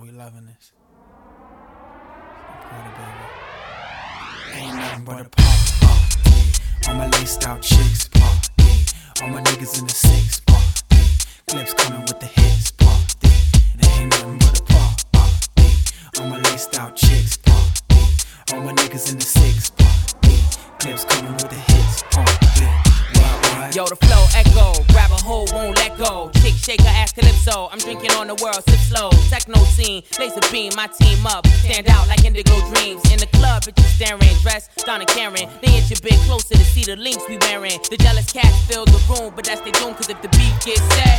we loving this. Party, baby. Ain't nothing but a party. All my laced out chicks, party. All my niggas in the six, party. Clips coming with the hits, party. It ain't nothing but a party. All my laced out chicks, party. All my niggas in the six, party. Clips coming with the hits, party. Yo, the flow echo, grab a hold, won't let go. Chick shaker, ass calypso. I'm drinking on the world, sip slow. Techno scene, laser beam, my team up. Stand out like indigo dreams. In the club, bitches staring, dressed, Donna Karen. They inch a bit closer to see the links we wearing. The jealous cats fill the room, but that's they doom, cause if the beat gets set,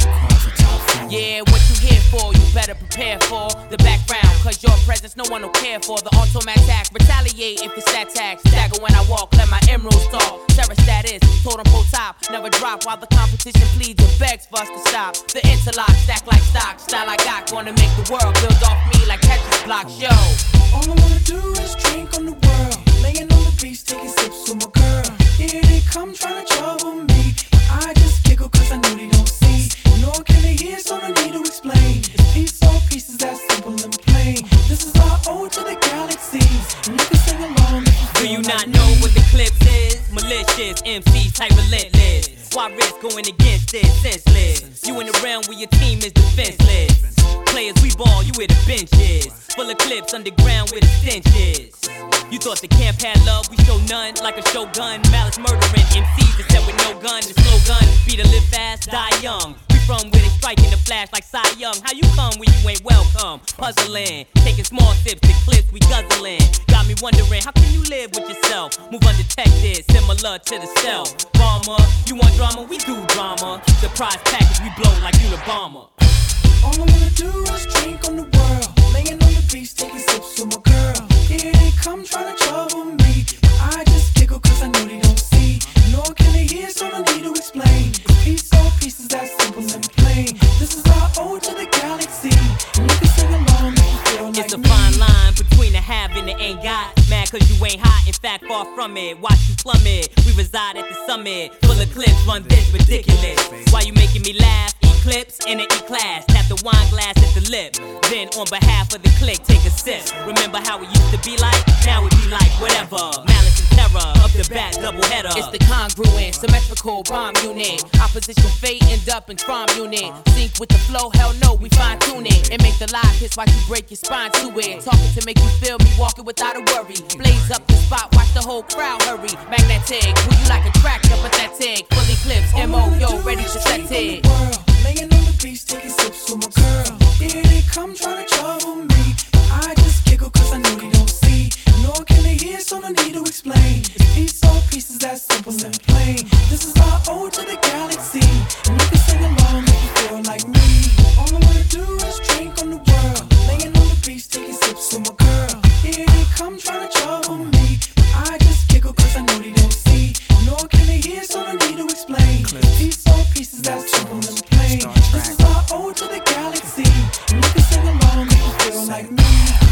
yeah, what you here for, you better prepare for the background, cause your presence no one will care for. The automatic, retaliate if it's attack. Stagger when I walk, let my emeralds talk. Terror status, totem pole top, never drop while the competition pleads and begs for us to stop. The interlock, stack like stock, style I got, gonna make the world build off me like Tetris blocks, yo. All I wanna do is drink on the world, laying on the beach, taking sips with my girl. Here they come trying to trouble me, I just giggle cause I know they don't see. Nor can they hear, so no need to explain. It's piece or pieces, that simple and plain. This is our ode to the galaxies, and you can sing along if you feel. Do you not know what the clips is? Malicious, MCs type relentless. Why risk going against it? Senseless. You in the realm where your team is defenseless. Players, we ball, you where the bench is. Full of clips underground where the stench is. You thought the camp had love, we show none. Like a shogun, malice murdering MCs that said with no gun. The slogan, be to live fast, die young. We from where they strike in the flash like Cy Young. How you come when you ain't welcome? Puzzling, taking small sips, the clips we guzzling. Got me wondering, how can you live with yourself? Move undetected, similar to the cell. Bomber, you want drama? We do drama. The prize package, we blow like Unabomber. All I wanna do is drink on the world, laying on the beach, taking sips with my girl. Here they come trying to trouble me, but I just giggle cause I know they don't see. Nor can they hear, so no need to explain. It's piece or pieces, that simple and plain. This is our ode to the galaxy, and you can sing along if you feel like it's a me. fine line between the have and the ain't got. Mad cause you ain't hot, in fact far from it. Watch you plummet, we reside at the summit. Full of clips, run this ridiculous. Why you making me laugh? Clips in an E-class, tap the wine glass at the lip. Then on behalf of the clique, take a sip. Remember how it used to be like? Now it be like whatever. Malice and terror, up the bat, double header. It's the congruent, symmetrical bomb unit. Opposition fate, end up in prom unit. Sync with the flow, hell no, we fine tune it. And make the live hits watch you break your spine to it. Talking to make you feel me, walking without a worry. Blaze up the spot, watch the whole crowd hurry. Magnetic, who you like a tractor, pathetic. Fully clips, MO, yo, ready to set it. Laying on the beach, taking sips with my girl. Here they come trying to trouble me, but I just giggle cause I know they don't see. Nor can they hear, so no need to explain. It's piece or pieces, that simple and plain. This is our ode to the galaxy, and you can sing along if you feel like me. All I wanna do is drink on the world, laying on the beach, taking sips with my girl. Here they come trying to trouble me, but I just giggle cause I know they don't see. Nor can they hear, so no need to explain. Piece or pieces, that simple and plain. This is our ode to the galaxy, and you can sing along if you feel like me.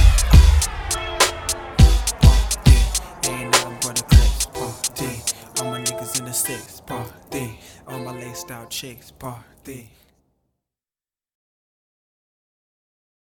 Ain't nothing but a clips, party. All my niggas in the six, party. All my laced out chicks, party.